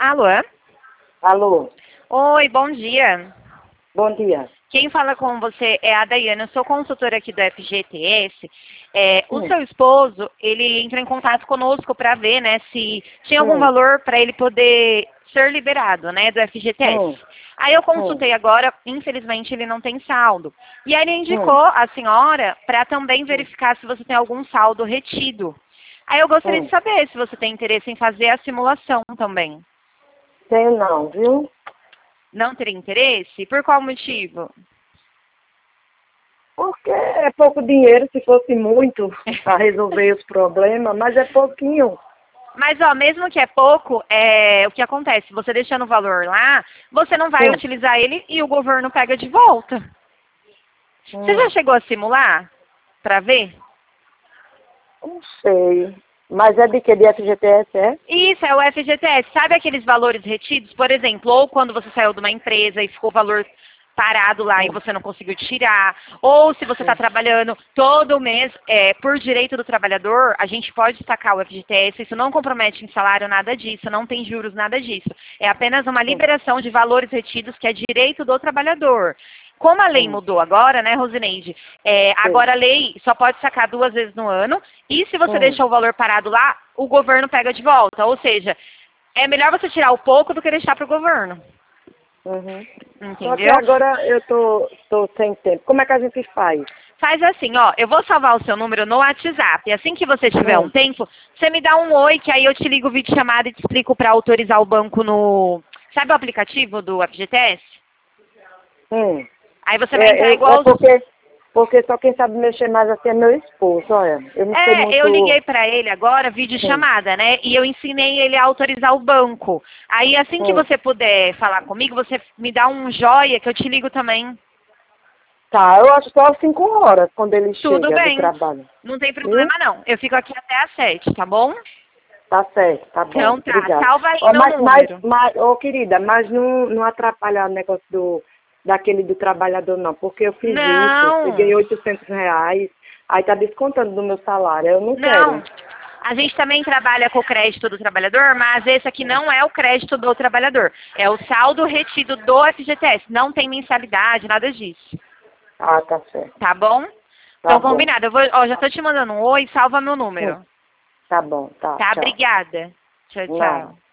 Alô? Alô, Oi, bom dia. bom dia. Quem fala com você é a Daiane, eu sou consultora aqui do FGTS. O Hum. seu esposo, ele entrou em contato conosco para ver, né, se tinha algum Hum. valor para ele poder ser liberado, né, do FGTS. Hum. Aí eu Hum. consultei agora, infelizmente ele não tem saldo. E aí ele indicou Hum. a senhora para também verificar se você tem algum saldo retido. Aí eu gostaria de Hum. saber se você tem interesse em fazer a simulação também. Tenho não, viu? Não teria interesse? Por qual motivo? Porque é pouco dinheiro, se fosse muito, para resolver os problemas, mas é pouquinho. Mas, ó, mesmo que é pouco, o que acontece? Você deixando o valor lá, você não vai Hum. utilizar ele e o governo pega de volta. Você já Hum. chegou a simular? Pra ver? Não sei. Mas é de que? De FGTS, é? Isso, é o FGTS. Sabe aqueles valores retidos? Por exemplo, ou quando você saiu de uma empresa e ficou o valor parado lá e Hum. você não conseguiu tirar, ou se você está Hum. trabalhando todo mês, por direito do trabalhador, a gente pode sacar o FGTS, isso não compromete em salário, nada disso, não tem juros, nada disso. É apenas uma Hum. liberação de valores retidos que é direito do trabalhador. Como a lei Hum. mudou agora, né, Rosineide? Sei. Agora a lei só pode sacar 2 vezes no ano, e se você Hum. deixar o valor parado lá, o governo pega de volta. Ou seja, é melhor você tirar o pouco do que deixar para o governo. Uhum. Só que Entendeu? agora eu tô sem tempo. Como é que a gente faz? Faz assim, ó, eu vou salvar o seu número no WhatsApp. E assim que você tiver um Hum. tempo, você me dá um oi, que aí eu te ligo vídeo chamada e te explico para autorizar o banco no... Sabe o aplicativo do FGTS? Hum. Aí você vai entrar igual... Porque só quem sabe mexer mais assim é meu esposo, olha. Eu não sei Eu muito. liguei para ele agora, vídeo Hum. chamada, né? E eu ensinei ele a autorizar o banco. Aí assim que Hum. você puder falar comigo, você me dá um joia que eu te ligo também. Tá, eu acho só 5 horas quando ele Tudo chega do bem. trabalho. Não tem problema Viu? não. Eu fico aqui até às 7, tá bom? Tá certo, tá bom. Então tá, Obrigada. salva aí Ó, meu número. ô querida, mas não atrapalhar o negócio daquele do trabalhador não, porque eu fiz isso, Não, peguei R$ 800, aí tá descontando do meu salário, eu não não. quero. A gente também trabalha com o crédito do trabalhador, mas esse aqui não é o crédito do trabalhador. É o saldo retido do FGTS. Não tem mensalidade, nada disso. Ah, tá certo. Tá bom? Tá Então, bom. combinado. Já tô te mandando um oi, salva meu Hum. número. Tá bom, tá, Tá? tchau. Obrigada. Tchau, Nada. tchau.